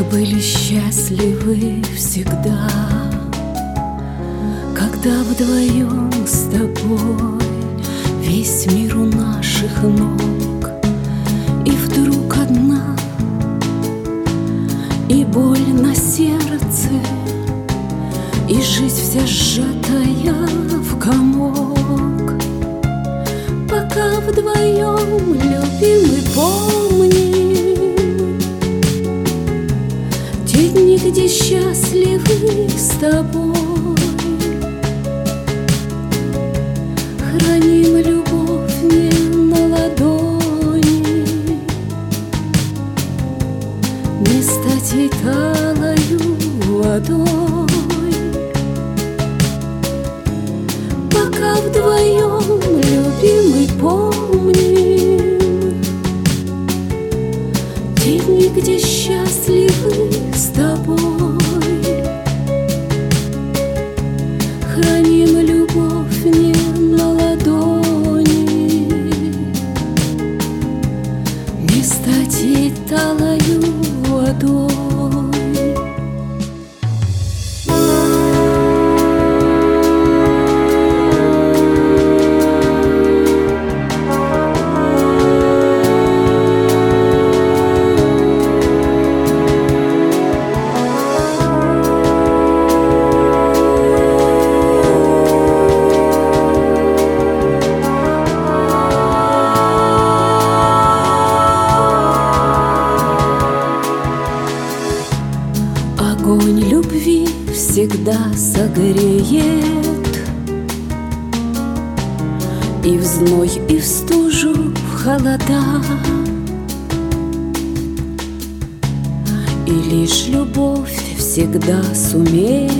были счастливы всегда, когда вдвоем с тобой весь мир у наших ног. И вдруг одна, и боль на сердце, и жизнь вся сжатая в комок. Пока вдвоем, любимый, помни те дни, где счастливы с тобой. Храним любовь не на ладони, не стать ей талою водой. Пока вдвоем, любимый, помни те дни, где счастливы с тобой. Храним любовь не на ладони, не стать ей талою водой. Огонь любви всегда согреет и в зной, и в стужу, в холода. И лишь любовь всегда сумеет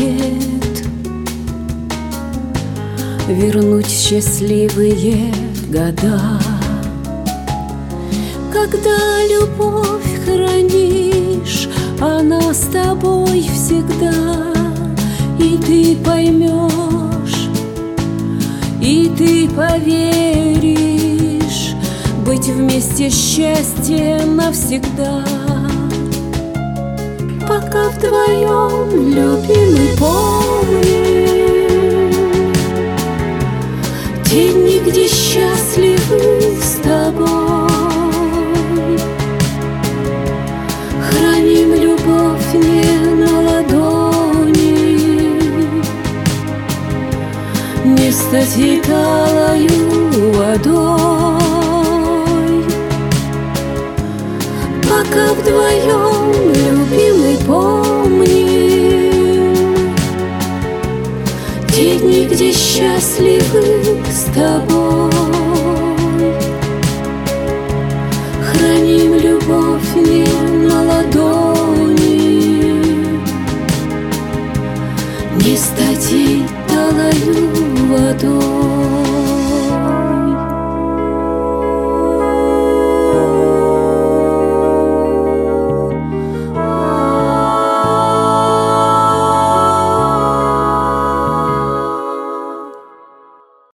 вернуть счастливые года. Когда любовь хранишь, она с тобой всегда, и ты поймешь, и ты поверишь, быть вместе счастье навсегда. Пока вдвоем, любимый, помни те дни, где счастливы с тобой. Храним любовь не на ладони, не стать ей талою водой. Пока вдвоем, любимый, помни те дни, где счастливы с тобой. Храним любовь не на ладони, не стать ей талою водой.